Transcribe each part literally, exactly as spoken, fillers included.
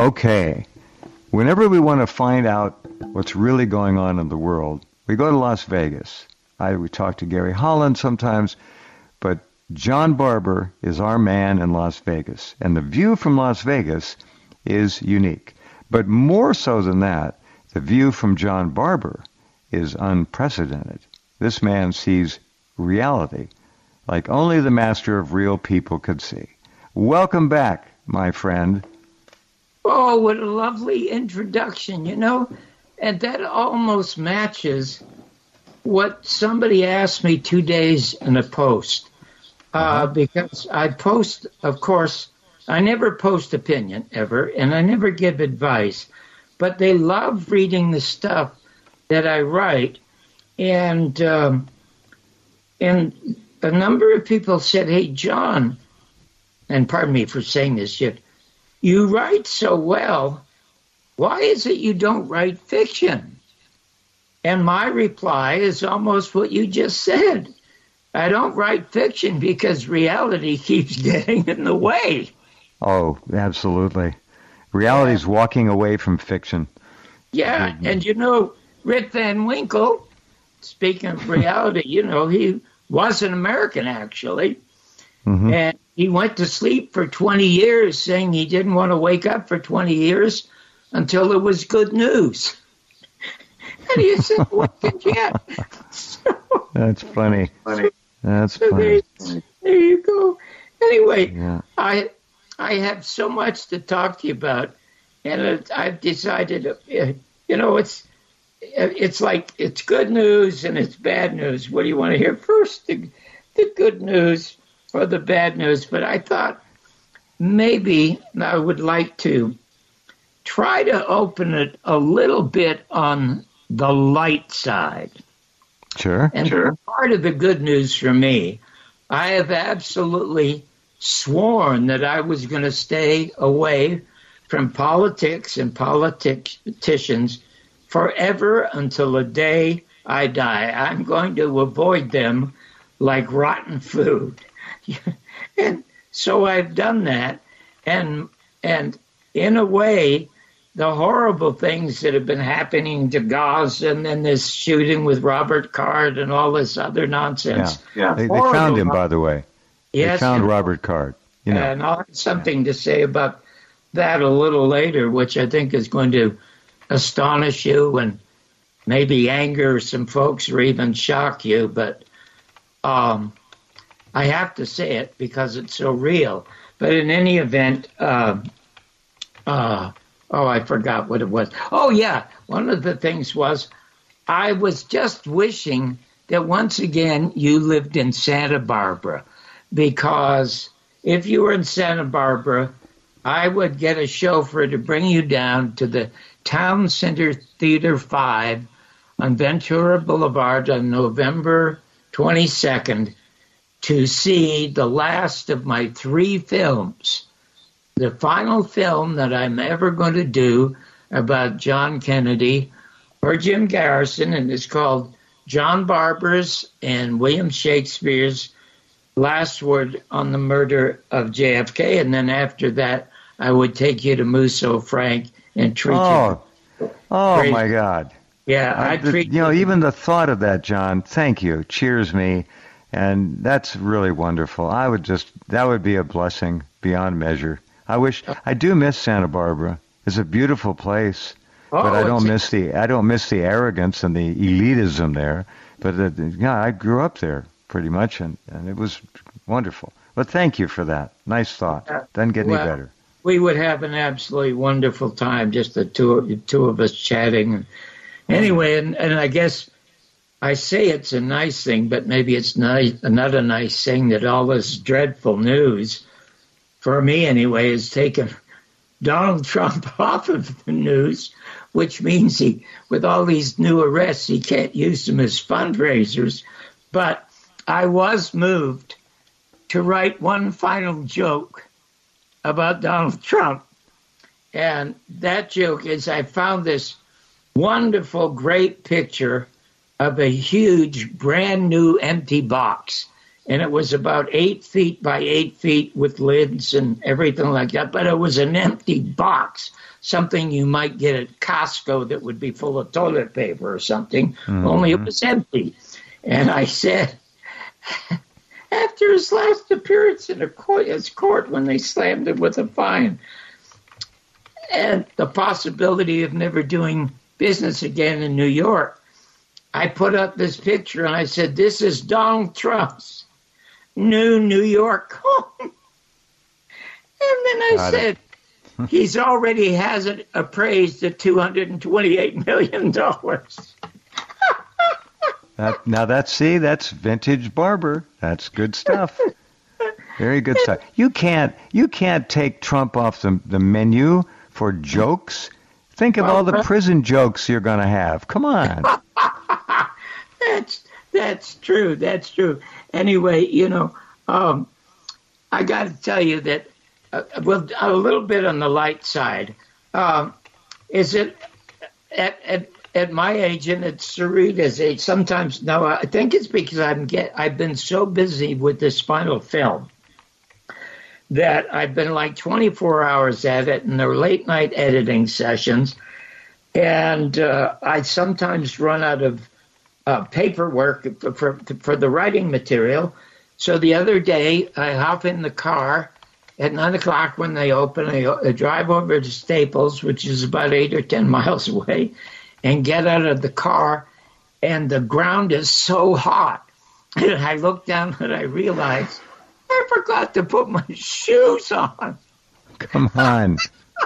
Okay. Whenever we want to find out what's really going on in the world, we go to Las Vegas. I, we talk to Gary Holland sometimes, but John Barber is our man in Las Vegas. And the view from Las Vegas is unique. But more so than that, the view from John Barber is unprecedented. This man sees reality like only the master of real people could see. Welcome back, my friend. Oh, what a lovely introduction, you know, and that almost matches what somebody asked me two days in a post, uh, uh-huh. because I post, of course, I never post opinion ever, and I never give advice, but they love reading the stuff that I write, and um, and a number of people said, hey, John, and pardon me for saying this, you, you write so well, why is it you don't write fiction? And my reply is almost what you just said. I don't write fiction because reality keeps getting in the way. Oh, absolutely. Reality is yeah. walking away from fiction. Yeah, and you know, Rip Van Winkle, speaking of reality, you know, he was an American, actually. Mm-hmm. And he went to sleep for twenty years, saying he didn't want to wake up for twenty years until it was good news. And he said, what did you get? So, That's funny. funny. That's so funny. There, there you go. Anyway, yeah. I I have so much to talk to you about, and it, I've decided, uh, you know, it's it's like it's good news and it's bad news. What do you want to hear first, the, the good news or the bad news? But I thought maybe I would like to try to open it a little bit on the light side. Sure, and sure. Part of the good news for me, I have absolutely sworn that I was going to stay away from politics and politicians forever until the day I die. I'm going to avoid them like rotten food. And so I've done that. And and in a way, the horrible things that have been happening to Gaza and then this shooting with Robert Card and all this other nonsense. Yeah, yeah. They, they found him, by the way. Yes. They found Robert Card. You know. And I'll have something to say about that a little later, which I think is going to astonish you and maybe anger some folks or even shock you. But um, I have to say it because it's so real. But in any event, uh, uh, oh, I forgot what it was. Oh, yeah. One of the things was I was just wishing that once again you lived in Santa Barbara, because if you were in Santa Barbara, I would get a chauffeur to bring you down to the Town Center Theater five on Ventura Boulevard on November twenty-second to see the last of my three films, the final film that I'm ever going to do about John Kennedy or Jim Garrison, and it's called John Barber's and William Shakespeare's Last Word on the Murder of J F K, and then after that, I would take you to Musso Frank and treat oh. you. Oh, oh my God. Yeah, I, I treat you know, even the thought of that, John, thank you, cheers me, and that's really wonderful. I would just, that would be a blessing beyond measure. I wish, I do miss Santa Barbara. It's a beautiful place, oh, but I don't miss the, I don't miss the arrogance and the elitism there. But uh, yeah, I grew up there pretty much, and, and it was wonderful. But thank you for that. Nice thought. Doesn't get well, any better. We would have an absolutely wonderful time, just the two, the two of us chatting. Anyway, and, and I guess I say it's a nice thing, but maybe it's nice, not a nice thing that all this dreadful news, for me anyway, has taken Donald Trump off of the news, which means he, with all these new arrests, he can't use them as fundraisers. But I was moved to write one final joke about Donald Trump. And that joke is I found this wonderful, great picture of a huge, brand new empty box. And it was about eight feet by eight feet with lids and everything like that. But it was an empty box. something you might get at Costco that would be full of toilet paper or something, Mm-hmm. only it was empty. And I said, after his last appearance in a court, his court when they slammed him with a fine, and the possibility of never doing business again in New York, I put up this picture and I said, this is Donald Trump's new New York home. And then I Got said, he's already has it appraised at two hundred twenty-eight million dollars. That, now that's, see, that's vintage Barber. That's good stuff. Very good stuff. You can't, you can't take Trump off the, the menu for jokes. Think of all the prison jokes you're going to have. Come on. That's that's true. That's true. Anyway, you know, um, I got to tell you that, uh, well, a little bit on the light side. Um, is it at, at at my age and at Sarita's age? Sometimes, no, I think it's because I'm get I've been so busy with this final film that I've been like twenty-four hours at it, and they're late night editing sessions, and uh, I sometimes run out of Uh, paperwork for, for for the writing material. So the other day, I hop in the car at nine o'clock when they open. I, I drive over to Staples, which is about eight or ten miles away, and get out of the car, and the ground is so hot. And I look down and I realize I forgot to put my shoes on. Come on.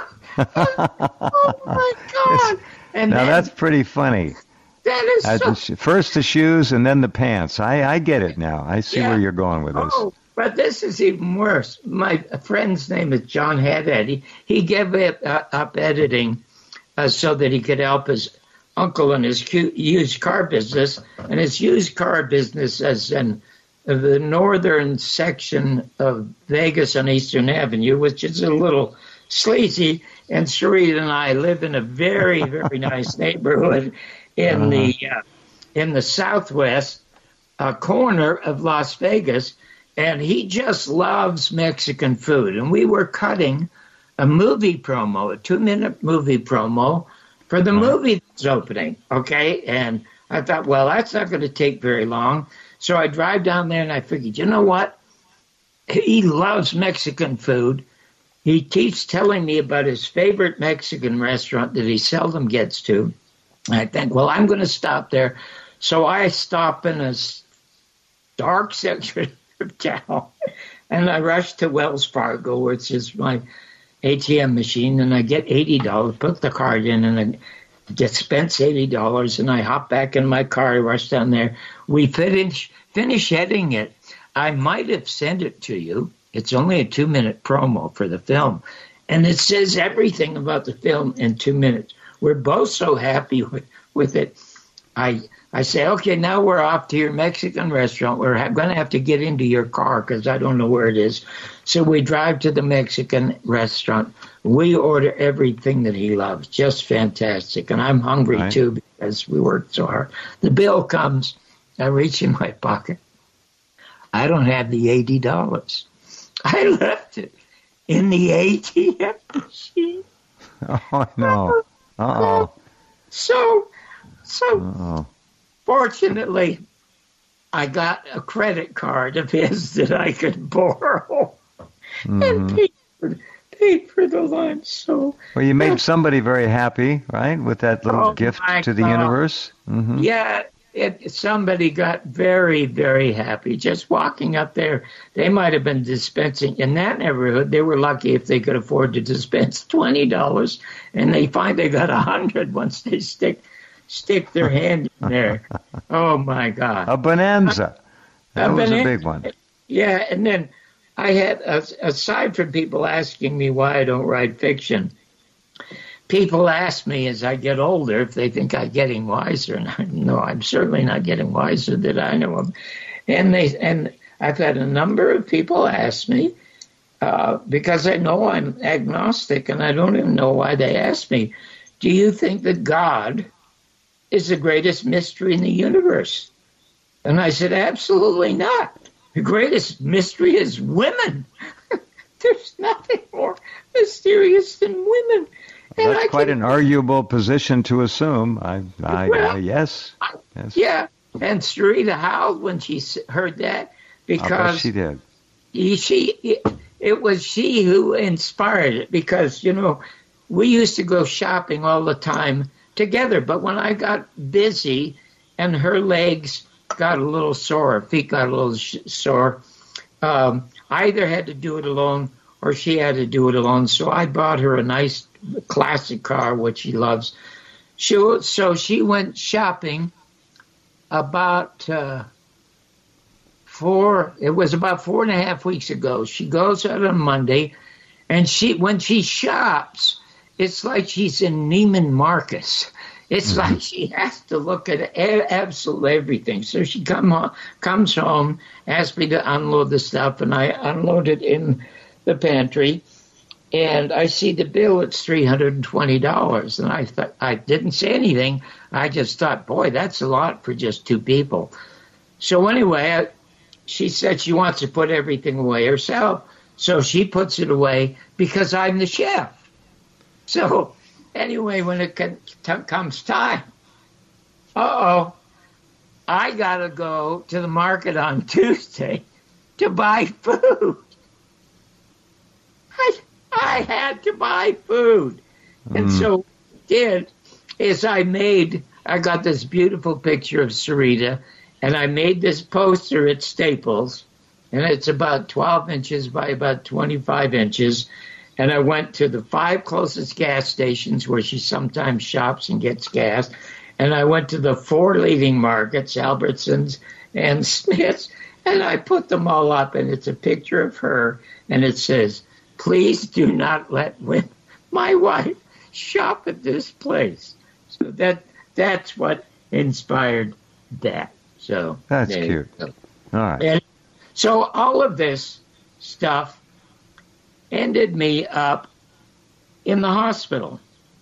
Oh, my God. And now then, that's pretty funny. That is Uh, so... the sh- First the shoes and then the pants. I, I get it now. I see Yeah. where you're going with this. Oh, but this is even worse. My friend's name is John Haddad. He, he gave up, uh, up editing uh, so that he could help his uncle in his cu- used car business. And his used car business is in the northern section of Vegas on Eastern Avenue, which is a little sleazy. And Sarita and I live in a very, very nice neighborhood in uh-huh. the uh, in the southwest uh, corner of Las Vegas, and he just loves Mexican food. And we were cutting a movie promo, a two-minute movie promo for the uh-huh. movie that's opening, okay? And I thought, well, that's not going to take very long. So I drive down there, and I figured, you know what? He loves Mexican food. He keeps telling me about his favorite Mexican restaurant that he seldom gets to. I think, well, I'm going to stop there. So I stop in a dark section of town, and I rush to Wells Fargo, which is my A T M machine, and I get eighty dollars, put the card in, and I dispense eighty dollars, and I hop back in my car, I rush down there. We finish, finish editing it. I might have sent it to you. It's only a two-minute promo for the film, and it says everything about the film in two minutes. We're both so happy with, with it. I I say, okay, now we're off to your Mexican restaurant. We're ha- going to have to get into your car because I don't know where it is. So we drive to the Mexican restaurant. We order everything that he loves. Just fantastic. And I'm hungry, right. too, because we worked so hard. The bill comes. I reach in my pocket. I don't have the eighty dollars. I left it in the A T M machine. Oh, no. Uh-oh. So, so Uh-oh. fortunately, I got a credit card of his that I could borrow mm-hmm. and paid for, paid for the lunch. So, well, you made somebody very happy, right, with that little oh gift to the God. universe? Mm-hmm. Yeah, it, somebody got very, very happy just walking up there. They might have been dispensing in that neighborhood. They were lucky if they could afford to dispense twenty dollars, and they finally got a hundred once they stick stick their hand in there. Oh my God! A bonanza. That a was bonanza. a big one. Yeah, and then I had, aside from people asking me why I don't write fiction, people ask me as I get older if they think I'm getting wiser, and I, no, I'm certainly not getting wiser that I know of. And they and I've had a number of people ask me uh, because I know I'm agnostic, and I don't even know why they ask me. Do you think that God is the greatest mystery in the universe? And I said, absolutely not. The greatest mystery is women. There's nothing more mysterious than women. And That's I quite can, an arguable position to assume. I, I, well, I yes, yes. yeah. And Sarita howled when she s- heard that I bet because she did. he- she it, it was she who inspired it because you know we used to go shopping all the time together, but when I got busy and her legs got a little sore, her feet got a little sh- sore, um, I either had to do it alone or she had to do it alone. So I bought her a nice classic car, which she loves. She, so she went shopping about uh, four, it was about four and a half weeks ago. She goes out on Monday, and she when she shops, it's like she's in Neiman Marcus. It's Mm-hmm. like she has to look at a- absolutely everything. So she come home, comes home, asks me to unload the stuff, and I unload it in the pantry. And I see the bill, it's three hundred twenty dollars. And I thought, I didn't say anything. I just thought, boy, that's a lot for just two people. So anyway, I, she said she wants to put everything away herself. So she puts it away because I'm the chef. So anyway, when it can, t- comes time, uh-oh, I got to go to the market on Tuesday to buy food. I, I had to buy food. And Mm. so what I did is I made, I got this beautiful picture of Sarita, and I made this poster at Staples, and it's about twelve inches by about twenty-five inches. And I went to the five closest gas stations where she sometimes shops and gets gas. And I went to the four leading markets, Albertsons and Smith's, and I put them all up. And it's a picture of her, and it says, please do not let win- my wife shop at this place. So that that's what inspired that. So That's there you cute. go. All right. And so all of this stuff ended me up in the hospital.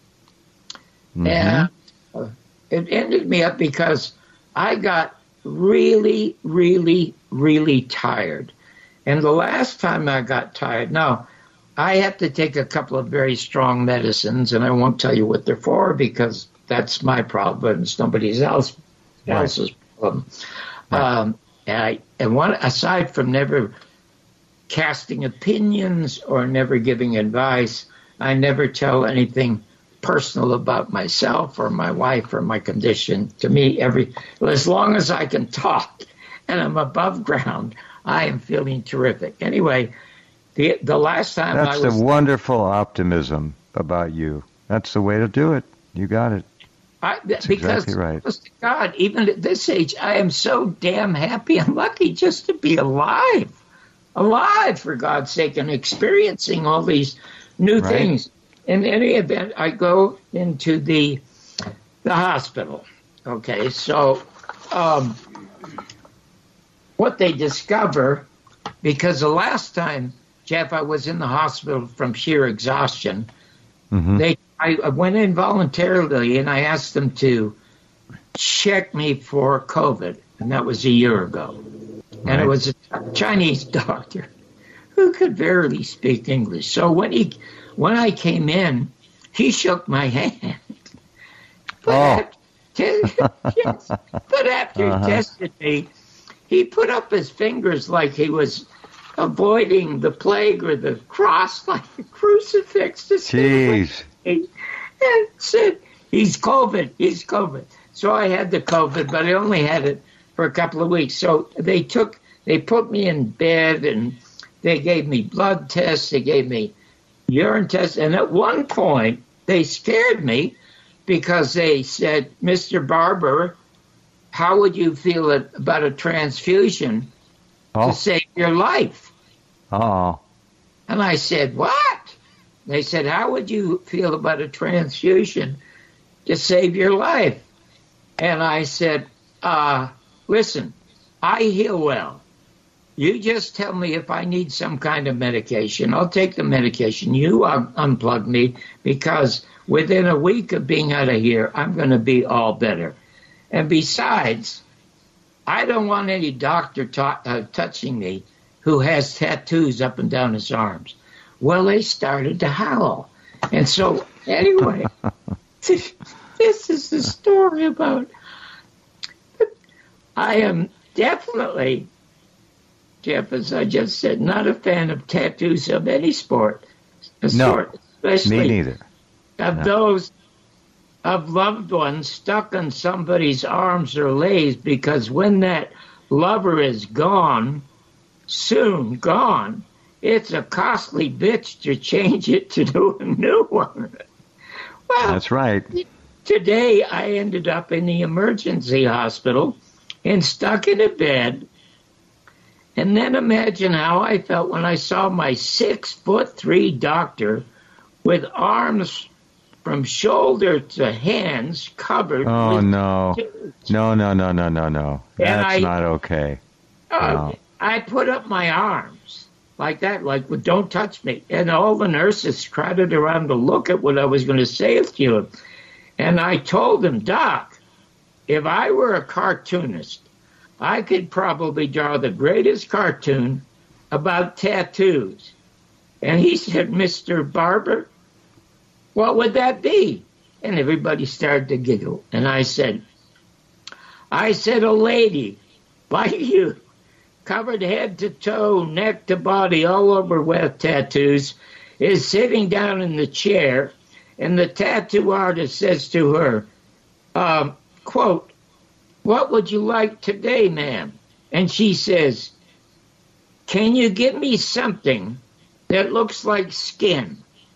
Mhm. And uh, it ended me up because I got really, really, really tired. And the last time I got tired, now I have to take a couple of very strong medicines, and I won't tell you what they're for because that's my problem. It's nobody else Right. else's problem. Right. Um, and, I, and one, aside from never casting opinions or never giving advice, I never tell anything personal about myself or my wife or my condition. To me, every well, as long as I can talk and I'm above ground, I am feeling terrific. Anyway, the the last time That's I was the wonderful optimism about you. That's the way to do it. You got it. I, That's because exactly right. honest to God, even at this age, I am so damn happy and lucky just to be alive, alive for God's sake, and experiencing all these new Right. things. In any event, I go into the the hospital. Okay, so um, what they discover, because the last time, Jeff, I was in the hospital from sheer exhaustion. Mhm. They, I I went in voluntarily and I asked them to check me for COVID, and that was a year ago. And Right. it was a Chinese doctor who could barely speak English. So when he, when I came in, he shook my hand. But Oh. after, yes, but after Uh-huh. he tested me, he put up his fingers like he was avoiding the plague or the cross, like a crucifix. To say, Jeez. and said, he's COVID, he's COVID. So I had the COVID, but I only had it for a couple of weeks. So they took, they put me in bed and they gave me blood tests, they gave me urine tests. And at one point, they scared me because they said, Mister Barber, how would you feel about a transfusion Oh. to save your life? Oh. And I said, what? They said, how would you feel about a transfusion to save your life? And I said, uh, listen, I heal well. You just tell me if I need some kind of medication. I'll take the medication. You un- unplug me because within a week of being out of here, I'm going to be all better. And besides, I don't want any doctor ta- uh, touching me who has tattoos up and down his arms. Well, they started to howl. And so, anyway, this is the story about. I am definitely, Jeff, as I just said, not a fan of tattoos of any sport. No, sort, especially me neither. Of No. those of loved ones stuck on somebody's arms or legs, because when that lover is gone, soon gone, it's a costly bitch to change it to do a new one. Well, That's right. today I ended up in the emergency hospital and stuck in a bed. And then imagine how I felt when I saw my six foot three doctor with arms from shoulder to hands covered. Oh, with no. tattoos. No, no, no, no, no, no. And That's I- not okay. Uh, No. I put up my arms like that, like, well, don't touch me. And all the nurses crowded around to look at what I was going to say to him. And I told him, Doc, if I were a cartoonist, I could probably draw the greatest cartoon about tattoos. And he said, Mister Barber, what would that be? And everybody started to giggle. And I said, I said, a lady like you, covered head to toe, neck to body, all over with tattoos, is sitting down in the chair, and the tattoo artist says to her, um, quote, what would you like today, ma'am? And she says, can you give me something that looks like skin?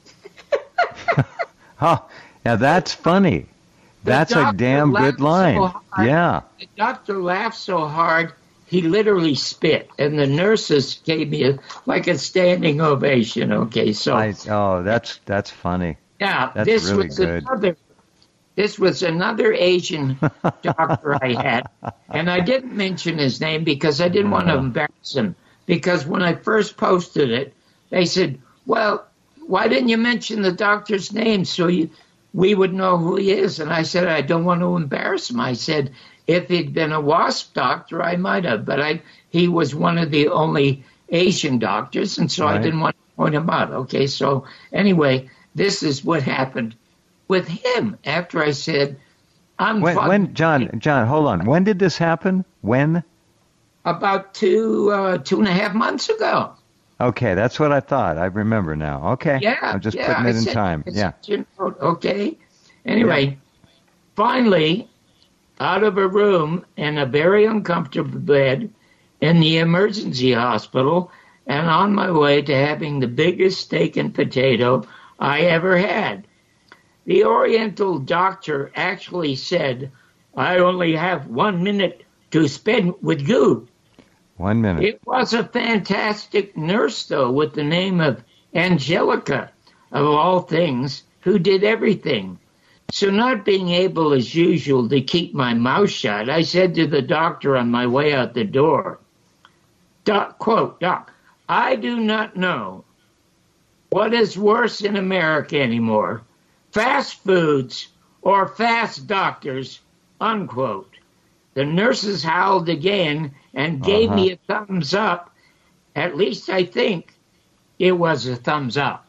Oh, now that's funny. That's a doctor damn laughed good line. so hard. Yeah. The doctor laughed so hard, he literally spit. And the nurses gave me a, like a standing ovation. Okay, so I, oh, that's that's funny. yeah, that's this really was good. another. This was another Asian doctor I had, and I didn't mention his name because I didn't want to embarrass him. Because when I first posted it, they said, "Well, why didn't you mention the doctor's name so you, we would know who he is?" And I said, "I don't want to embarrass him." I said, "If he'd been a WASP doctor, I might have, but I he was one of the only Asian doctors, and so Right. I didn't want to point him out." Okay, so anyway, this is what happened with him after I said, "I'm When, fucking-" when John, John, hold on. When did this happen? When? about two uh, two and a half months ago." Okay, that's what I thought. I remember now. Okay. Yeah, I'm just yeah, putting I it in said- time. I Yeah. said, you know, okay. Anyway, finally, out of a room in a very uncomfortable bed in the emergency hospital, and on my way to having the biggest steak and potato I ever had. The Oriental doctor actually said, "I only have one minute to spend with you." One minute. It was a fantastic nurse, though, with the name of Angelica, of all things, who did everything. So not being able, as usual, to keep my mouth shut, I said to the doctor on my way out the door, Doc, quote, "Doc, I do not know what is worse in America anymore, fast foods or fast doctors," unquote. The nurses howled again and gave Uh-huh. me a thumbs up. At least I think it was a thumbs up.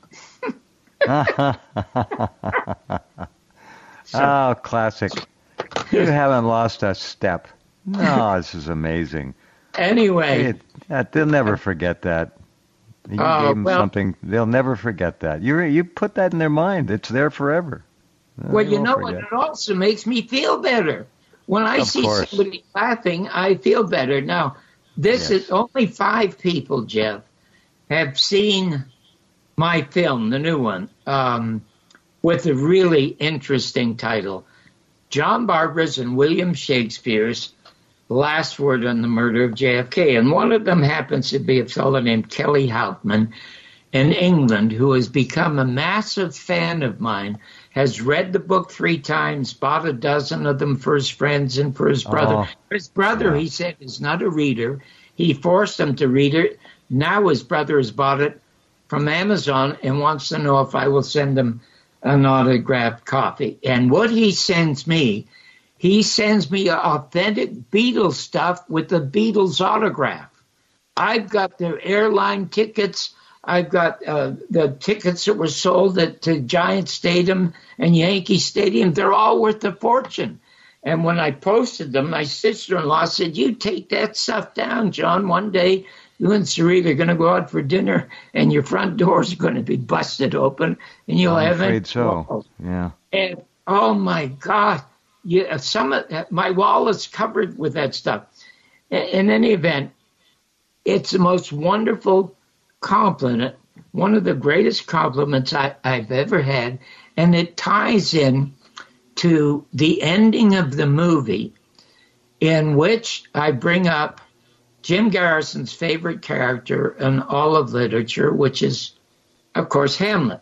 Oh, classic. You haven't lost a step. No, this is amazing. Anyway, It, that, they'll never forget that. You Oh, gave them well- something. They'll never forget that. You you put that in their mind. It's there forever. well, They you won't know what? forget. It also makes me feel better. When I Of see course. somebody laughing, I feel better. Now, this Yes. is only five people, Jeff, have seen my film, the new one, um, with a really interesting title. John Barber's and William Shakespeare's Last Word on the Murder of J F K. And one of them happens to be a fellow named Kelly Houtman in England, who has become a massive fan of mine, has read the book three times, bought a dozen of them for his friends and for his brother. Oh, his brother, yeah. he said, is not a reader. He forced him to read it. Now his brother has bought it from Amazon and wants to know if I will send him an autographed copy. And what he sends me, he sends me authentic Beatles stuff with the Beatles autograph. I've got their airline tickets. I've got uh, the tickets that were sold at to Giant Stadium and Yankee Stadium. They're all worth a fortune. And when I posted them, my sister-in-law said, "You take that stuff down, John. One day you and Sarita are going to go out for dinner, and your front door is going to be busted open, and you'll I'm have afraid it." so. Yeah. And oh my God, yeah, some of my wall is covered with that stuff. In any event, it's the most wonderful compliment, one of the greatest compliments I, I've ever had, and it ties in to the ending of the movie, in which I bring up Jim Garrison's favorite character in all of literature, which is, of course, Hamlet.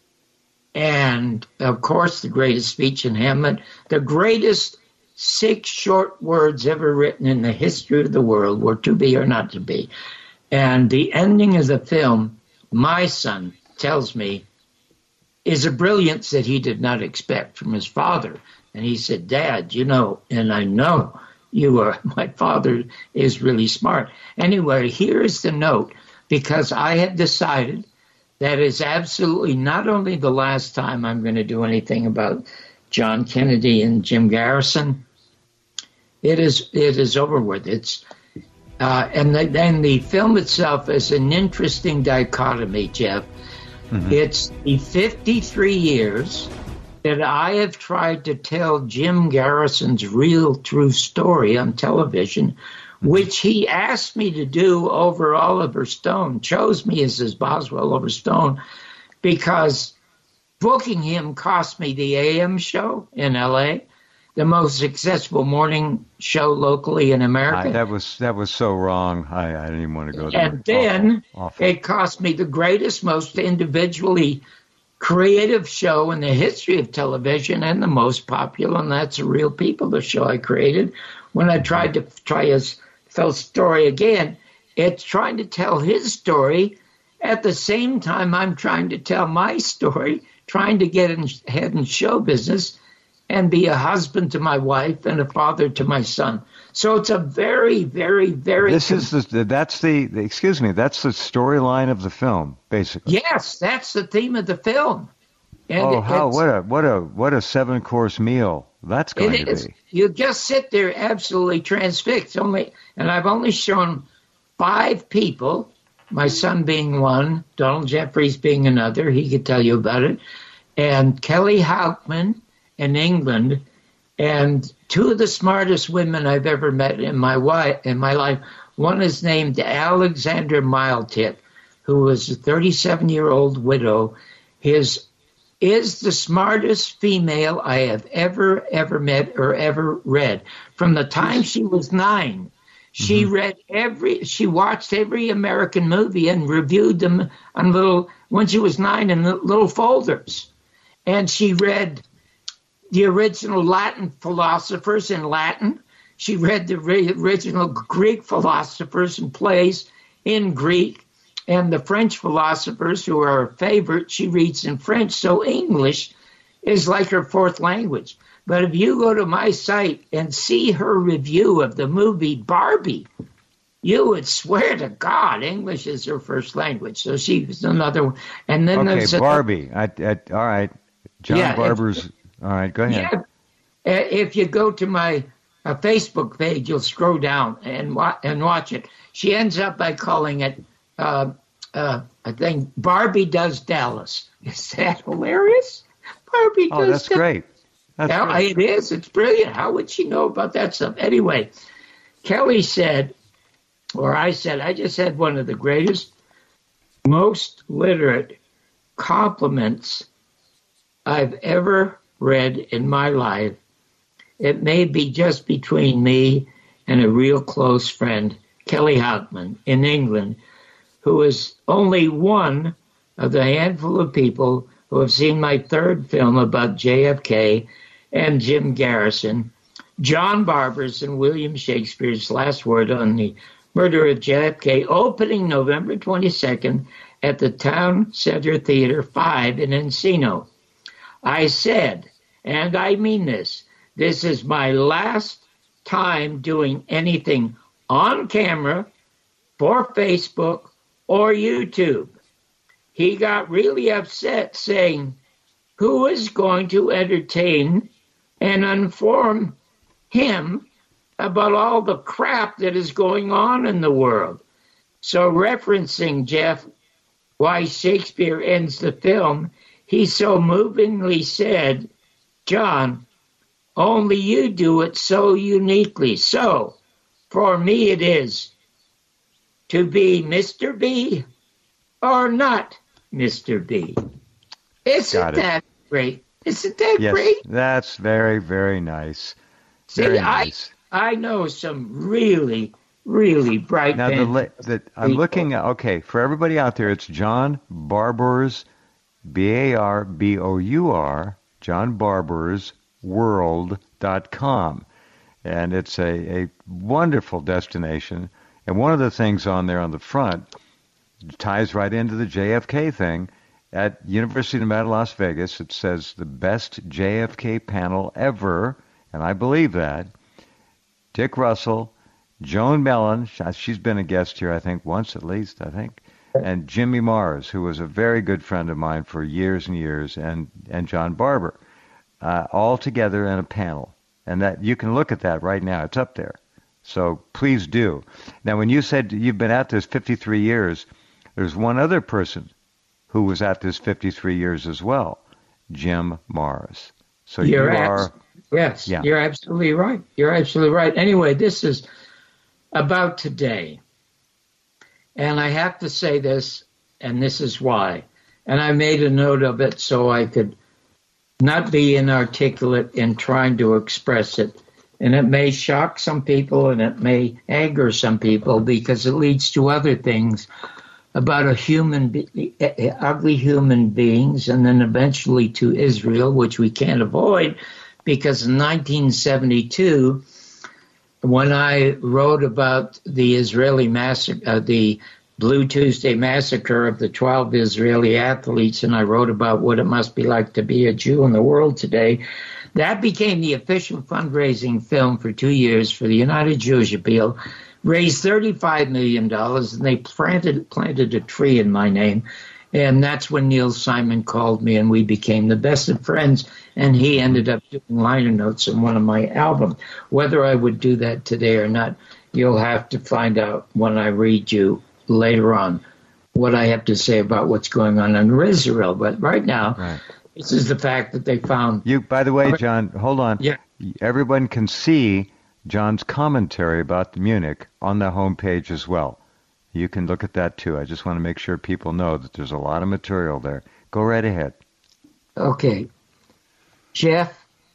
And, of course, the greatest speech in Hamlet, the greatest six short words ever written in the history of the world were "to be or not to be." And the ending of the film, my son tells me, is a brilliance that he did not expect from his father. And he said, "Dad, you know," and I know you are, my father is really smart. Anyway, here's the note, because I have decided that is absolutely not only the last time I'm going to do anything about John Kennedy and Jim Garrison. It is it is over with. It's uh, and the, then the film itself is an interesting dichotomy, Jeff. Mm-hmm. It's the fifty-three years that I have tried to tell Jim Garrison's real, true story on television, mm-hmm. which he asked me to do over Oliver Stone, chose me as his Boswell over Stone, because booking him cost me the A M show in L A, the most successful morning show locally in America. I, that was that was so wrong. I, I didn't even want to go there. And then awful, awful. It cost me the greatest, most individually creative show in the history of television, and the most popular, and that's The Real People, the show I created. When I tried to try his tell story again, it's trying to tell his story at the same time I'm trying to tell my story, trying to get in, ahead in show business and be a husband to my wife and a father to my son. So it's a very, very, very... This is the, that's the, the, excuse me, that's the storyline of the film, basically. Yes, that's the theme of the film. And oh, how, what a, what a, what a seven course meal that's going it to is. be. You just sit there absolutely transfixed. Only, and I've only shown five people, my son being one, Donald Jeffries being another, he could tell you about it, and Kelly Houtman in England, and two of the smartest women I've ever met in my wife, in my life. One is named Alexandra Miletip, who was a thirty-seven-year-old widow. His is the smartest female I have ever, ever met or ever read. From the time she was nine, she mm-hmm. read every, she watched every American movie and reviewed them on little, when she was nine, in little folders. And she read the original Latin philosophers in Latin. She read the original Greek philosophers and plays in Greek. And the French philosophers, who are her favorite, she reads in French. So English is like her fourth language. But if you go to my site and see her review of the movie Barbie, you would swear to God English is her first language. So she's another one. And then okay, there's Barbie. I, I, all right. John yeah, Barber's. All right, go ahead. Yeah, if you go to my uh, Facebook page, you'll scroll down and wa- and watch it. She ends up by calling it, uh, uh, I think, Barbie Does Dallas. Is that hilarious? Barbie oh, Does that's Dallas. Great. That's yeah, great. It is. It's brilliant. How would she know about that stuff? Anyway, Kelly said, or I said, I just had one of the greatest, most literate compliments I've ever read in my life. It may be just between me and a real close friend, Kelly Houtman in England, who is only one of the handful of people who have seen my third film about J F K and Jim Garrison, John Barber's and William Shakespeare's last word on the murder of J F K, opening November twenty-second at the Town Center Theater five in Encino. I said, and I mean this, this is my last time doing anything on camera for Facebook or YouTube. he got really upset, saying, who is going to entertain and inform him about all the crap that is going on in the world? So referencing, Jeff, why Shakespeare ends the film, he so movingly said, John, only you do it so uniquely. So, for me it is to be Mister B or not Mister B. Isn't that great? Isn't that yes, great? That's very, very nice. See, very I, nice. I know some really, really bright now men. the, the, I'm looking at, okay, for everybody out there, it's John Barbour's, B A R B O U R, John Barbour's world dot com. And it's a, a wonderful destination. And one of the things on there on the front ties right into the J F K thing. At University of Nevada, Las Vegas, it says the best J F K panel ever, and I believe that. Dick Russell, Joan Mellon, she's been a guest here, I think, once at least, I think, and Jimmy Mars, who was a very good friend of mine for years and years, and, and John Barbour, uh, all together in a panel. And that you can look at that right now. It's up there. So please do. Now, when you said you've been at this fifty-three years, there's one other person who was at this fifty-three years as well, Jim Mars. So you're you abs- are... Yes, yeah. You're absolutely right. You're absolutely right. Anyway, this is about today. And I have to say this, and this is why. And I made a note of it so I could not be inarticulate in trying to express it. And it may shock some people and it may anger some people because it leads to other things about a human, be- ugly human beings, and then eventually to Israel, which we can't avoid, because in nineteen seventy-two, when I wrote about the Israeli massacre, uh, the Blue Tuesday massacre of the twelve Israeli athletes, and I wrote about what it must be like to be a Jew in the world today, that became the official fundraising film for two years for the United Jewish Appeal, raised thirty-five million dollars, and they planted, planted a tree in my name. And that's when Neil Simon called me, and we became the best of friends, and he ended up doing liner notes in one of my albums. Whether I would do that today or not, you'll have to find out when I read you later on what I have to say about what's going on in Israel. But right now, right. This is the fact that they found... You, by the way, John, hold on. Yeah. Everyone can see John's commentary about Munich on the homepage as well. You can look at that too. I just want to make sure people know that there's a lot of material there. Go right ahead. Okay. Jeff,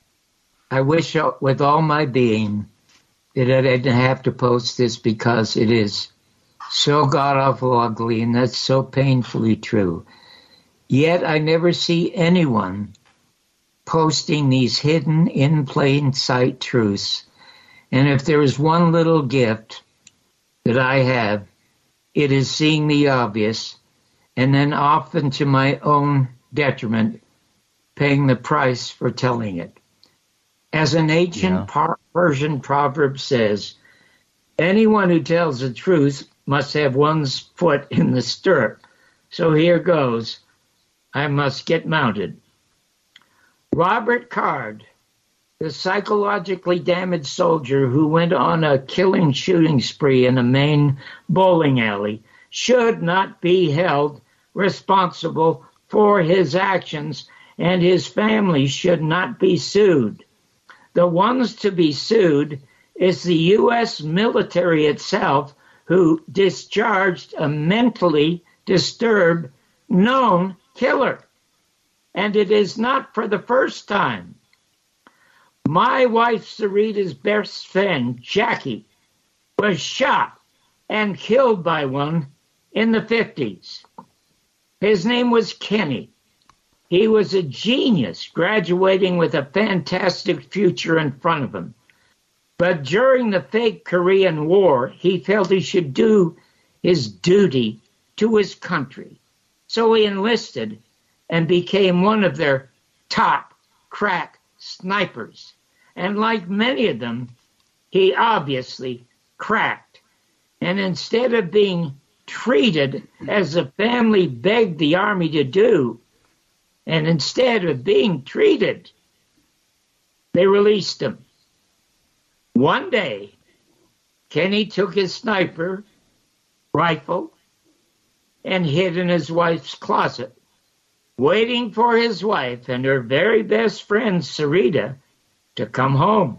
I wish with all my being that I didn't have to post this because it is so god-awful ugly, and that's so painfully true. Yet I never see anyone posting these hidden in plain sight truths. And if there is one little gift that I have, it is seeing the obvious, and then often to my own detriment, paying the price for telling it. As an ancient yeah. Persian proverb says, anyone who tells the truth must have one's foot in the stirrup. So here goes. I must get mounted. Robert Card, the psychologically damaged soldier who went on a killing shooting spree in a Maine bowling alley, should not be held responsible for his actions, and his family should not be sued. The ones to be sued is the U S military itself, who discharged a mentally disturbed known killer. And it is not for the first time. My wife Sarita's best friend, Jackie, was shot and killed by one in the fifties. His name was Kenny. He was a genius, graduating with a fantastic future in front of him. But during the fake Korean War, he felt he should do his duty to his country. So he enlisted and became one of their top crack snipers. And like many of them, he obviously cracked. And instead of being treated as the family begged the Army to do. And instead of being treated, they released him. One day, Kenny took his sniper rifle and hid in his wife's closet, waiting for his wife and her very best friend, Sarita, to come home.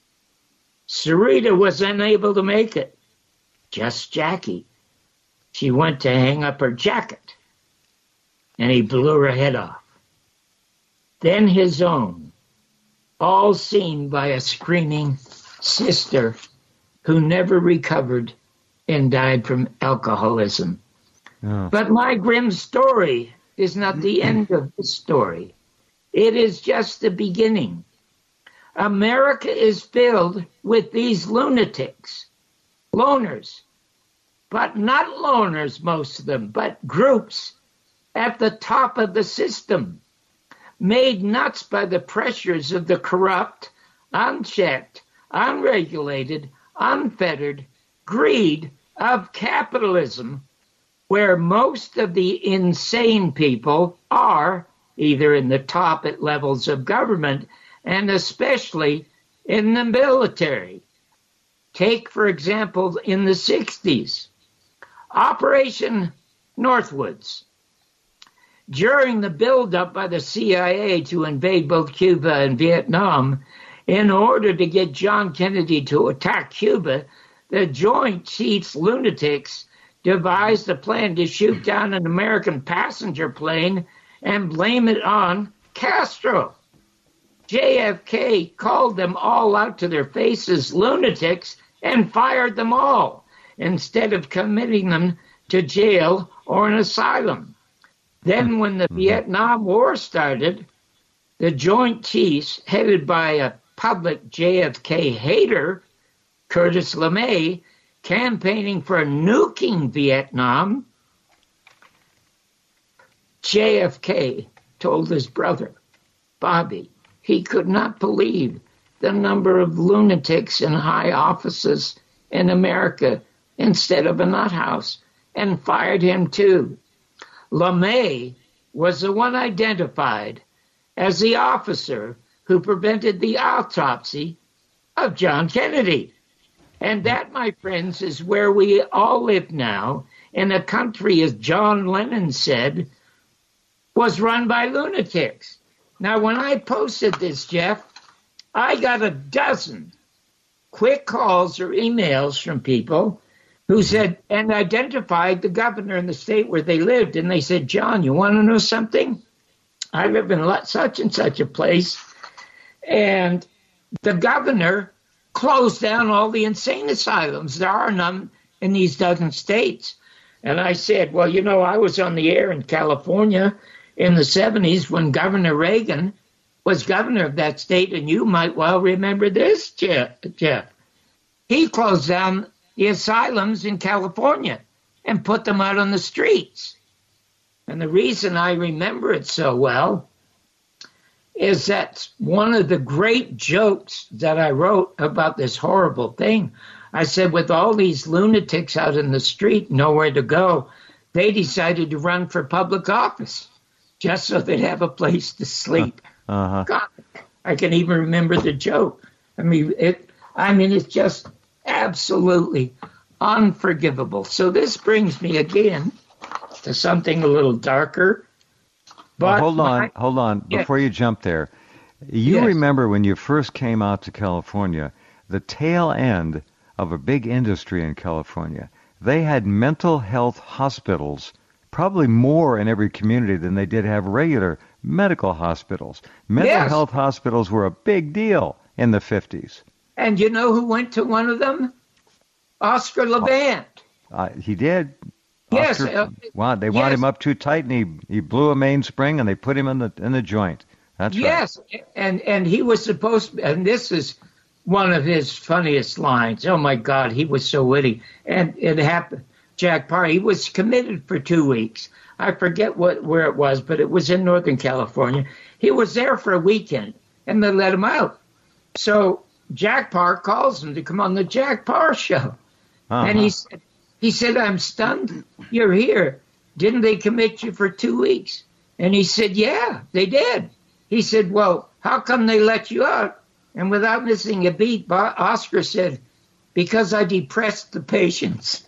Sarita was unable to make it, just Jackie. She went to hang up her jacket, and he blew her head off. Then his own, all seen by a screaming sister who never recovered and died from alcoholism. Oh. But my grim story is not the end of the story. It is just the beginning. America is filled with these lunatics, loners, but not loners, most of them, but groups at the top of the system, made nuts by the pressures of the corrupt, unchecked, unregulated, unfettered greed of capitalism, where most of the insane people are either in the top at levels of government and especially in the military. Take, for example, in the sixties, Operation Northwoods. During the buildup by the C I A to invade both Cuba and Vietnam, in order to get John Kennedy to attack Cuba, the Joint Chiefs lunatics devised a plan to shoot down an American passenger plane and blame it on Castro. J F K called them all out to their faces lunatics and fired them all, instead of committing them to jail or an asylum. Then when the mm-hmm. Vietnam War started, the Joint Chiefs, headed by a public J F K hater, Curtis LeMay, campaigning for nuking Vietnam, J F K told his brother, Bobby, he could not believe the number of lunatics in high offices in America instead of a nut house, and fired him too. LeMay was the one identified as the officer who prevented the autopsy of John Kennedy. And that, my friends, is where we all live now, in a country, as John Lennon said, was run by lunatics. Now, when I posted this, Jeff, I got a dozen quick calls or emails from people who said, and identified the governor in the state where they lived. And they said, John, you want to know something? I live in such and such a place. And the governor closed down all the insane asylums. There are none in these dozen states. And I said, well, you know, I was on the air in California in the seventies when Governor Reagan was governor of that state. And you might well remember this, Jeff. Jeff. He closed down the asylums in California and put them out on the streets. And the reason I remember it so well is that one of the great jokes that I wrote about this horrible thing, I said, with all these lunatics out in the street, nowhere to go, they decided to run for public office just so they'd have a place to sleep. Uh-huh. God, I can even remember the joke. I mean, it. I mean, it's just absolutely unforgivable. So this brings me again to something a little darker. But well, hold on, my, hold on. Before yeah. you jump there, you yes. remember when you first came out to California, the tail end of a big industry in California. They had mental health hospitals, probably more in every community than they did have regular medical hospitals. Mental yes. health hospitals were a big deal in the fifties. And you know who went to one of them? Oscar Levant. Uh, he did. Yes. Oscar, uh, wow, they wound yes. him up too tight, and he, he blew a mainspring, and they put him in the in the joint. That's yes. right. Yes, and and he was supposed to, and this is one of his funniest lines. Oh my God, he was so witty. And it happened. Jack Paar, he was committed for two weeks. I forget what where it was, but it was in Northern California. He was there for a weekend, and they let him out. So Jack Paar calls him to come on the Jack Paar show. Uh-huh. And he said, He said, I'm stunned you're here. Didn't they commit you for two weeks? And he said, yeah, they did. He said, well, how come they let you out? And without missing a beat, Oscar said, because I depressed the patients.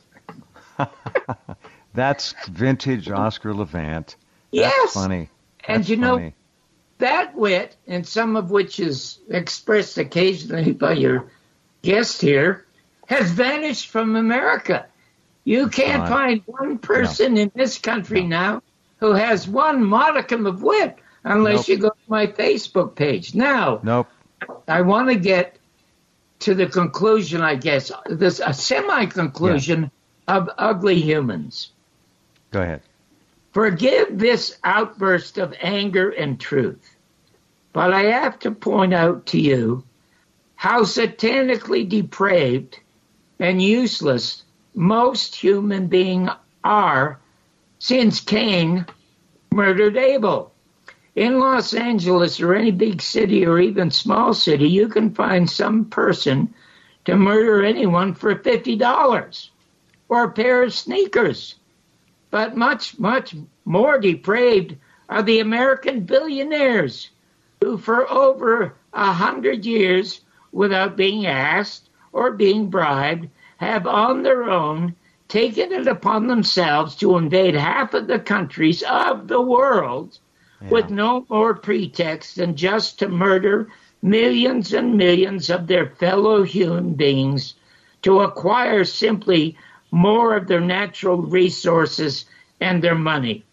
That's vintage Oscar Levant. That's yes. funny. That's and you funny. know, that wit, and some of which is expressed occasionally by your guest here, has vanished from America. You can't Gone. find one person No. in this country No. now who has one modicum of wit, unless Nope. you go to my Facebook page. Now, Nope. I want to get to the conclusion, I guess, this a semi-conclusion of Ugly Humans. Go ahead. Forgive this outburst of anger and truth, but I have to point out to you how satanically depraved and useless most human beings are since Cain murdered Abel. In Los Angeles or any big city or even small city, you can find some person to murder anyone for fifty dollars or a pair of sneakers. But much, much more depraved are the American billionaires who for over a hundred years, without being asked or being bribed, have on their own taken it upon themselves to invade half of the countries of the world yeah. with no more pretext than just to murder millions and millions of their fellow human beings to acquire simply more of their natural resources and their money.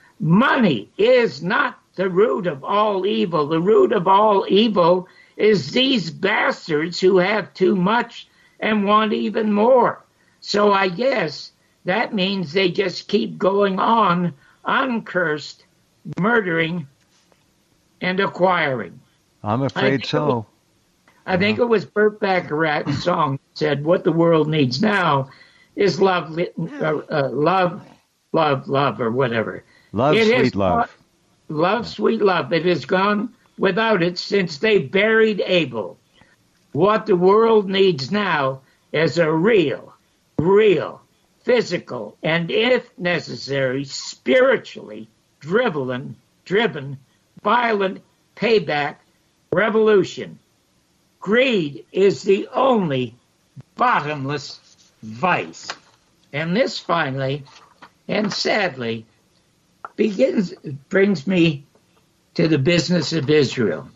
Money is not the root of all evil. The root of all evil is these bastards who have too much and want even more. So I guess that means they just keep going on uncursed, murdering and acquiring. I'm afraid I so. Was, I yeah. think it was Burt Bacharach's song that said, what the world needs now is love, uh, uh, love, love, love, or whatever. Love, it sweet love. Gone, love, yeah. sweet love. It has gone without it since they buried Abel. What the world needs now is a real, real, physical, and if necessary, spiritually driven, driven, violent payback revolution. Greed is the only bottomless vice. And this finally, and sadly, begins brings me to the business of Israel.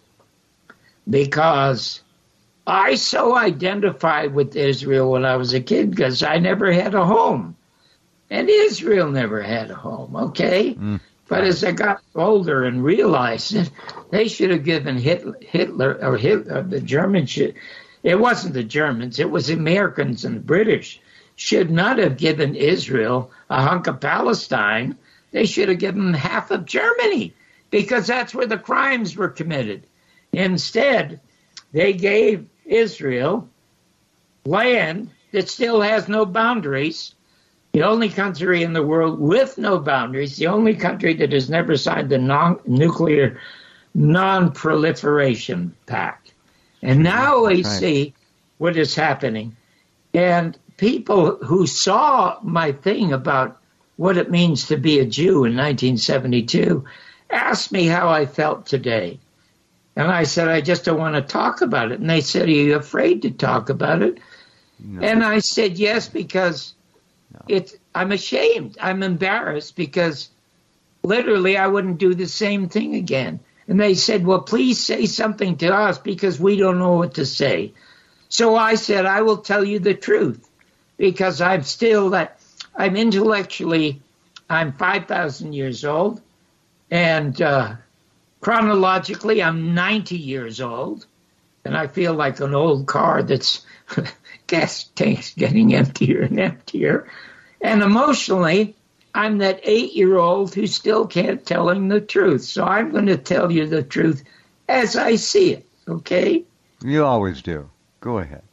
Because I so identified with Israel when I was a kid because I never had a home. And Israel never had a home, okay? Mm. But as I got older and realized that they should have given Hitler, Hitler or Hitler, the Germans should, it wasn't the Germans, it was the Americans and the British, should not have given Israel a hunk of Palestine. They should have given them half of Germany because that's where the crimes were committed. Instead, they gave Israel land that still has no boundaries, the only country in the world with no boundaries, the only country that has never signed the non-nuclear non-proliferation pact. And now we right. see what is happening. And people who saw my thing about what it means to be a Jew in nineteen seventy-two asked me how I felt today. And I said, I just don't want to talk about it. And they said, are you afraid to talk about it? No. And I said, yes, because no. it's, I'm ashamed. I'm embarrassed because literally I wouldn't do the same thing again. And they said, well, please say something to us because we don't know what to say. So I said, I will tell you the truth because I'm still that, I'm intellectually, I'm five thousand years old. And uh, chronologically, I'm ninety years old. And I feel like an old car that's gas tank's getting emptier and emptier. And emotionally, I'm that eight-year-old who still can't tell him the truth. So I'm going to tell you the truth as I see it, okay? You always do. Go ahead.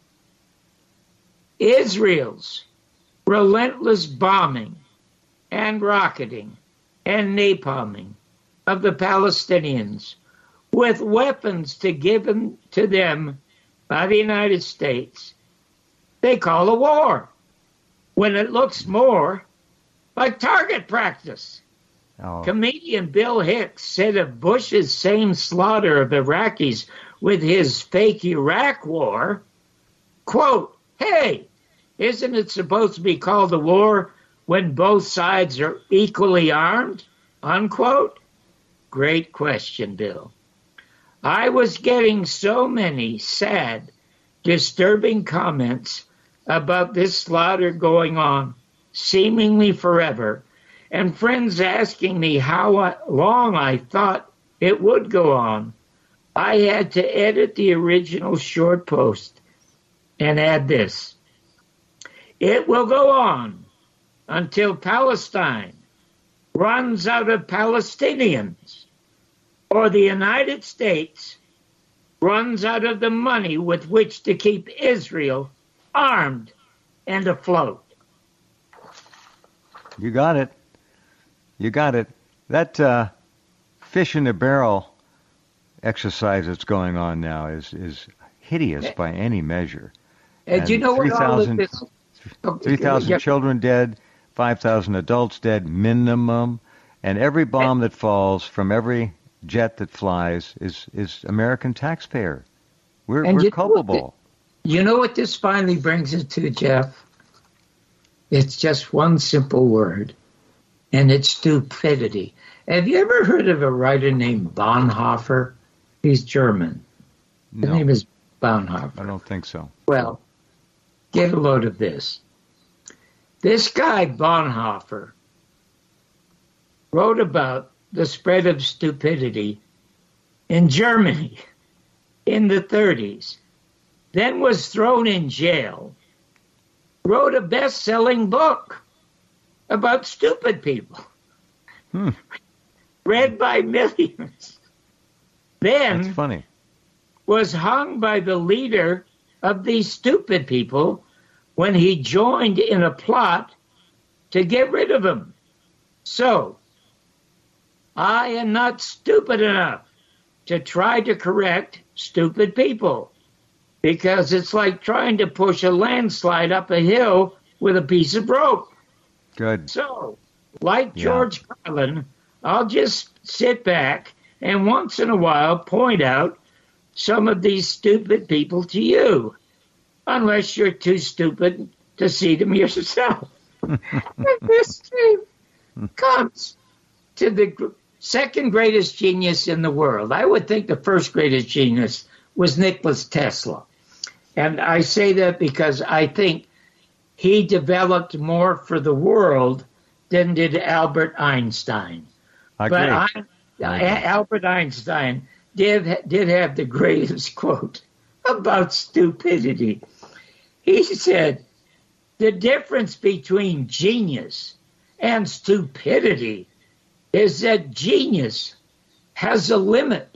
Israel's relentless bombing and rocketing and napalming of the Palestinians with weapons to give them, to them by the United States, they call a war. when it looks more like target practice. Oh. Comedian Bill Hicks said of Bush's same slaughter of Iraqis with his fake Iraq war, quote, hey, isn't it supposed to be called a war when both sides are equally armed? Unquote. Great question, Bill. I was getting so many sad, disturbing comments about this slaughter going on seemingly forever, and friends asking me how long I thought it would go on. I had to edit the original short post and add this. It will go on until Palestine runs out of Palestinians or the United States runs out of the money with which to keep Israel armed and afloat. You got it. You got it. That uh, fish in a barrel exercise that's going on now is, is hideous by any measure. And, and you know what all of this... three thousand yep. children dead, five thousand adults dead minimum, and every bomb that falls from every jet that flies is, is American taxpayer. We're, we're you culpable. Know the, you know what this finally brings us to, Jeff? It's just one simple word, and it's stupidity. Have you ever heard of a writer named Bonhoeffer? He's German. No. His name is Bonhoeffer. I don't think so. Well, get a load of this. This guy, Bonhoeffer, wrote about the spread of stupidity in Germany in the thirties, then was thrown in jail, wrote a best-selling book about stupid people, hmm. read by millions. Then That's funny. was hung by the leader of these stupid people when he joined in a plot to get rid of him. So, I am not stupid enough to try to correct stupid people, because it's like trying to push a landslide up a hill with a piece of rope. Good. So, like yeah. George Carlin, I'll just sit back and once in a while point out some of these stupid people to you, unless you're too stupid to see them yourself. And this team comes to the second greatest genius in the world. I would think the first greatest genius was Nikola Tesla. And I say that because I think he developed more for the world than did Albert Einstein. I but agree. I, I Albert Einstein did, did have the greatest quote about stupidity. He said, the difference between genius and stupidity is that genius has a limit.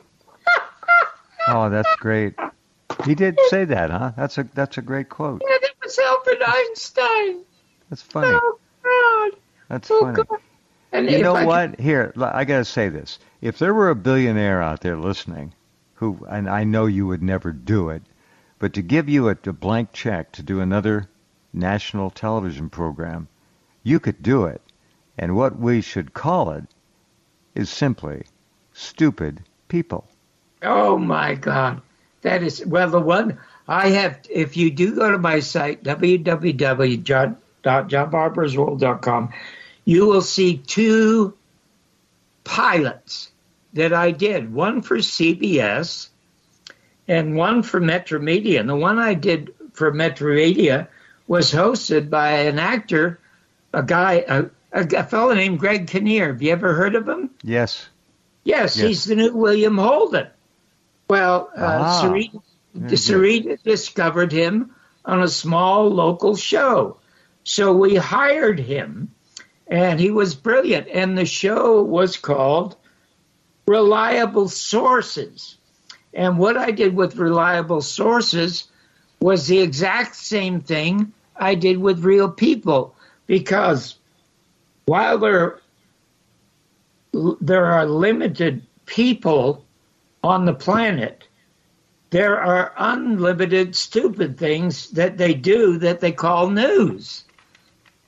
Oh, that's great. He did say that, huh? That's a that's a great quote. Yeah, that was Albert Einstein. That's funny. Oh, God. That's oh, funny. God. And you know I what? Could... Here, I got to say this. If there were a billionaire out there listening, who, and I know you would never do it, but to give you a, a blank check to do another national television program, you could do it. And what we should call it is simply Stupid People. Oh, my God. That is, well, the one I have, if you do go to my site, w w w dot john barber's world dot com, you will see two pilots that I did, one for C B S and one for Metro Media. And the one I did for Metro Media was hosted by an actor, a guy, a, a fellow named Greg Kinnear. Have you ever heard of him? Yes. Yes, yes. He's the new William Holden. Well, uh, ah, Serena, Serena discovered him on a small local show. So we hired him, and he was brilliant. And the show was called Reliable Sources. And what I did with Reliable Sources was the exact same thing I did with Real People, because while there, there are limited people on the planet, there are unlimited stupid things that they do that they call news.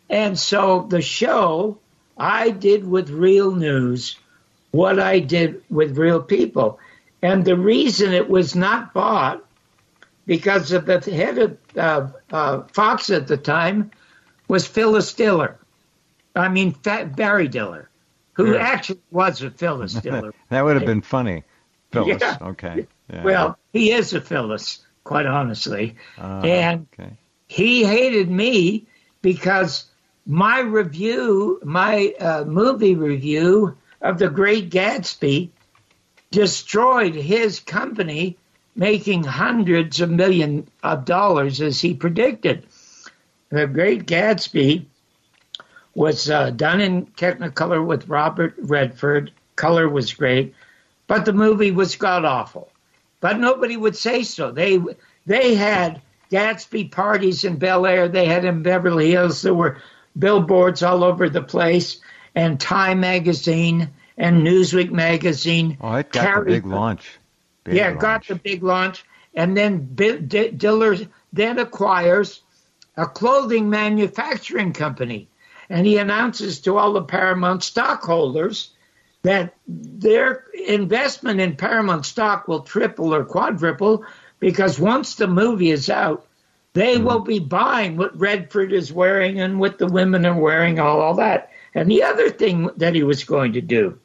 And so the show, I did with real news what I did with real people. And the reason it was not bought, because of the head of uh, uh, Fox at the time, was Phyllis Diller. I mean, Fat Barry Diller, who Yeah. actually was a Phyllis Diller. That would have been funny. Phyllis, Yeah. okay. Yeah. Well, he is a Phyllis, quite honestly. Uh, and okay. he hated me because my review, my uh, movie review of The Great Gatsby destroyed his company, making hundreds of millions of dollars as he predicted. The Great Gatsby was uh, done in Technicolor with Robert Redford. Color was great, but the movie was god-awful. But nobody would say so. They they had Gatsby parties in Bel Air. They had in Beverly Hills. There were billboards all over the place, and Time magazine and Newsweek magazine. Oh, it got the big launch. Big yeah, launch. got the big launch. And then B- D- Diller then acquires a clothing manufacturing company. And he announces to all the Paramount stockholders that their investment in Paramount stock will triple or quadruple, because once the movie is out, they mm-hmm. will be buying what Redford is wearing and what the women are wearing, all, all that. And the other thing that he was going to do,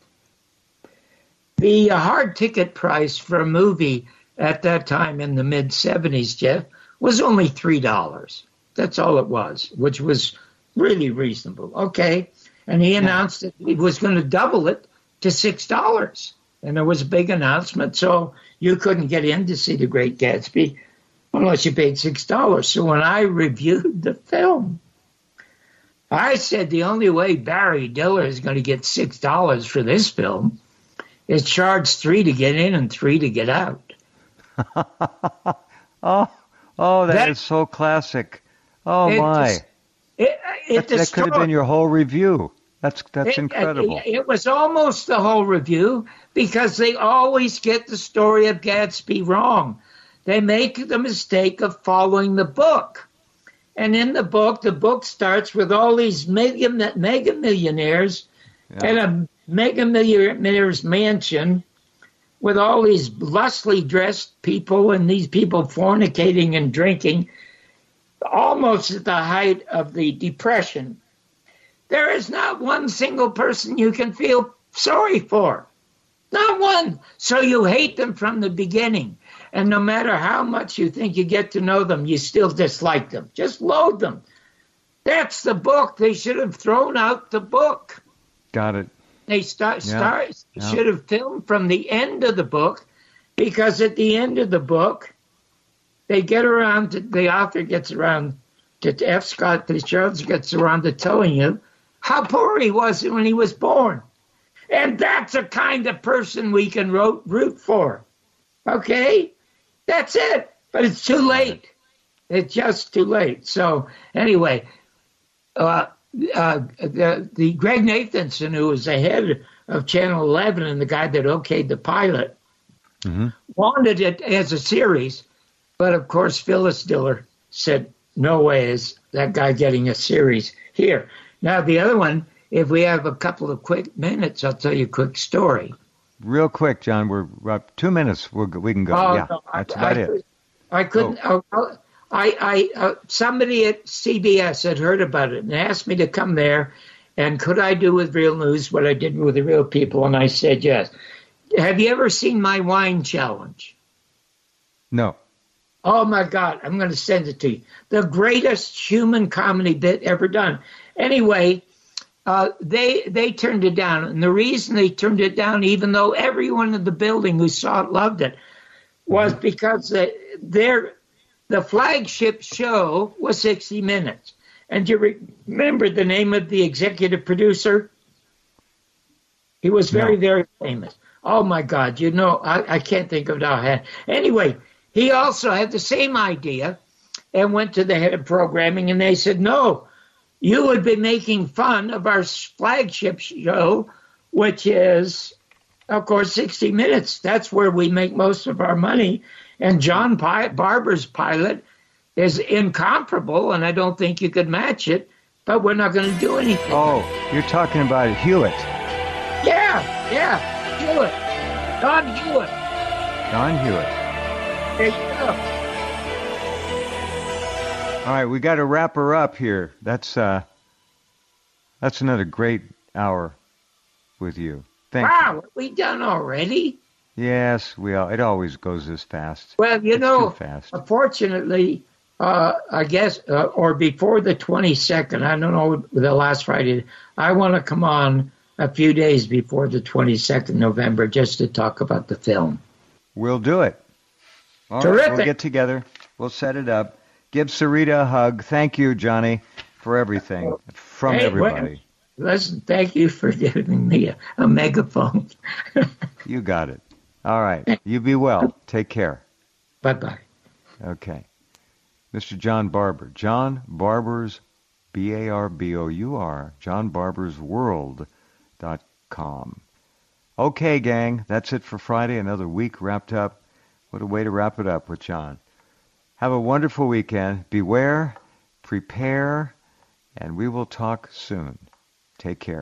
the hard ticket price for a movie at that time in the mid-seventies, Jeff, was only three dollars. That's all it was, which was really reasonable. Okay. And he announced that he was going to double it to six dollars. And there was a big announcement, so you couldn't get in to see The Great Gatsby unless you paid six dollars. So when I reviewed the film, I said the only way Barry Diller is going to get six dollars for this film is charge three to get in and three to get out. oh, oh, that, that is so classic. Oh, it my. Just, it, it that, that could have been your whole review. That's that's it, incredible. It, it was almost the whole review, because they always get the story of Gatsby wrong. They make the mistake of following the book. And in the book, the book starts with all these mega, mega millionaires yeah. at a mega millionaire's mansion with all these lustily dressed people and these people fornicating and drinking, almost at the height of the Depression. There is not one single person you can feel sorry for. Not one. So you hate them from the beginning. And no matter how much you think you get to know them, you still dislike them. Just loathe them. That's the book. They should have thrown out the book. Got it. They start, yeah. start yeah. should have filmed from the end of the book, because at the end of the book, they get around to, the author gets around to, F. Scott Fitzgerald gets around to telling you how poor he was when he was born. And that's the kind of person we can root, root for. Okay? That's it. But it's too late. It's just too late. So anyway, uh, uh, the, the Greg Nathanson, who was the head of Channel eleven and the guy that okayed the pilot, mm-hmm. wanted it as a series. But, of course, Phyllis Diller said, no way is that guy getting a series here. Now, the other one, if we have a couple of quick minutes, I'll tell you a quick story. Real quick, John. We're up two minutes. We're, we can go. Oh, yeah, no, that's I, about I, it. I couldn't. Oh. I, I, uh, somebody at C B S had heard about it and asked me to come there, and could I do with Real News what I did with the real people? And I said yes. Have you ever seen my wine challenge? No. Oh, my God. I'm going to send it to you. The greatest human comedy bit ever done. Anyway, uh, they they turned it down. And the reason they turned it down, even though everyone in the building who saw it loved it, was mm-hmm. because the, their, the flagship show was sixty minutes. And do you re- remember the name of the executive producer? He was very, no. very famous. Oh, my God. You know, I, I can't think of it offhand. Anyway, he also had the same idea and went to the head of programming, and they said, no, you would be making fun of our flagship show, which is, of course, sixty minutes. That's where we make most of our money. And John Pi- Barber's pilot is incomparable, and I don't think you could match it. but we're not going to do anything. Oh, you're talking about Hewitt. Yeah, yeah, Hewitt. Don Hewitt. Don Hewitt. There you go. All right, we got to wrap her up here. That's uh, that's another great hour with you. Thank wow, you. are we done already? Yes, we. All, it always goes this fast. Well, you it's know, too fast. unfortunately, uh, I guess, uh, or before the twenty-second, I don't know, the last Friday, I want to come on a few days before the twenty-second November just to talk about the film. We'll do it. All Terrific. right, we'll get together. We'll set it up. Give Sarita a hug. Thank you, Johnny, for everything from Hey, everybody. Well, listen, thank you for giving me a, a megaphone. You got it. All right. You be well. Take care. Bye-bye. Okay. Mister John Barbour. John Barbour's, B A R B O U R, john barbers world dot com. Okay, gang. That's it for Friday. Another week wrapped up. What a way to wrap it up with John. Have a wonderful weekend. Beware, prepare, and we will talk soon. Take care.